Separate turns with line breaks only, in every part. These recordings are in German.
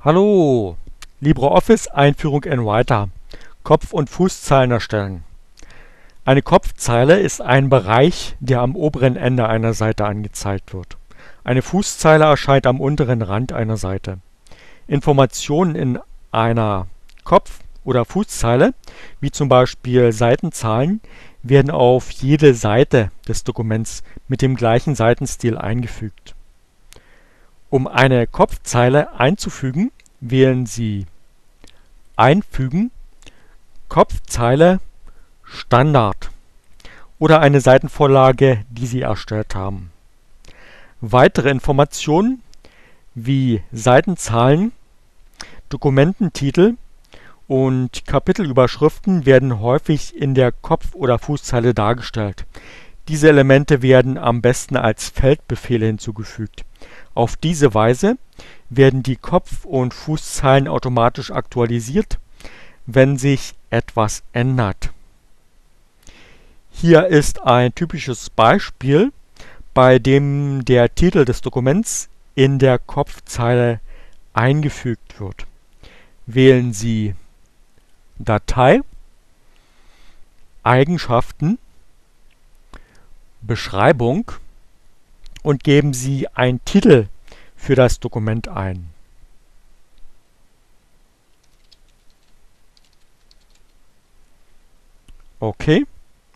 Hallo, LibreOffice Einführung in Writer. Kopf- und Fußzeilen erstellen. Eine Kopfzeile ist ein Bereich, der am oberen Ende einer Seite angezeigt wird. Eine Fußzeile erscheint am unteren Rand einer Seite. Informationen in einer Kopf- oder Fußzeile, wie zum Beispiel Seitenzahlen, werden auf jede Seite des Dokuments mit dem gleichen Seitenstil eingefügt. Um eine Kopfzeile einzufügen, wählen Sie Einfügen, Kopfzeile, Standard oder eine Seitenvorlage, die Sie erstellt haben. Weitere Informationen wie Seitenzahlen, Dokumententitel und Kapitelüberschriften werden häufig in der Kopf- oder Fußzeile dargestellt. Diese Elemente werden am besten als Feldbefehle hinzugefügt. Auf diese Weise werden die Kopf- und Fußzeilen automatisch aktualisiert, wenn sich etwas ändert. Hier ist ein typisches Beispiel, bei dem der Titel des Dokuments in der Kopfzeile eingefügt wird. Wählen Sie Datei, Eigenschaften, Beschreibung und geben Sie einen Titel für das Dokument ein. Okay.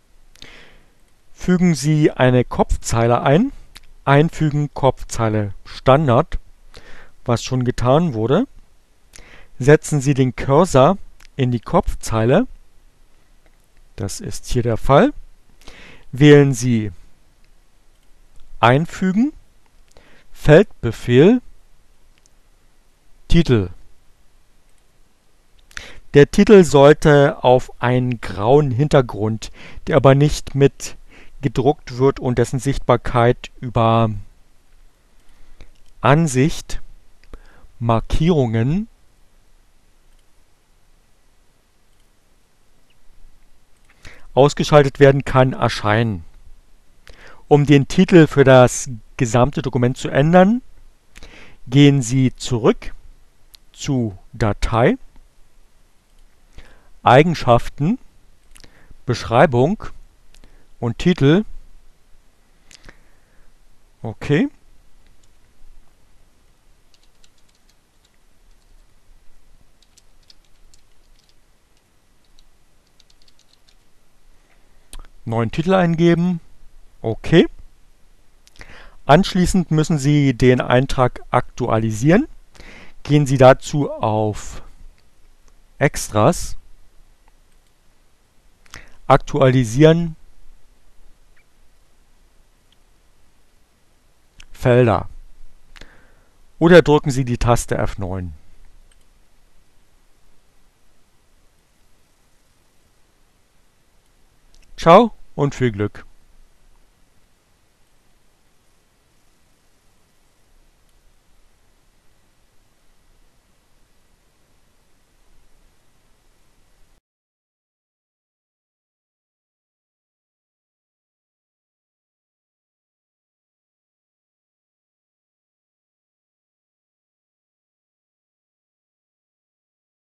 Fügen Sie eine Kopfzeile ein. Einfügen Kopfzeile Standard, was schon getan wurde. Setzen Sie den Cursor in die Kopfzeile. Das ist hier der Fall. Wählen Sie Einfügen, Feldbefehl, Titel. Der Titel sollte auf einen grauen Hintergrund, der aber nicht mit gedruckt wird und dessen Sichtbarkeit über Ansicht, Markierungen, ausgeschaltet werden kann, erscheinen. Um den Titel für das gesamte Dokument zu ändern, gehen Sie zurück zu Datei, Eigenschaften, Beschreibung und Titel. Okay. Neuen Titel eingeben. Okay. Anschließend müssen Sie den Eintrag aktualisieren. Gehen Sie dazu auf Extras, Aktualisieren, Felder oder drücken Sie die Taste F9. Ciao und viel Glück!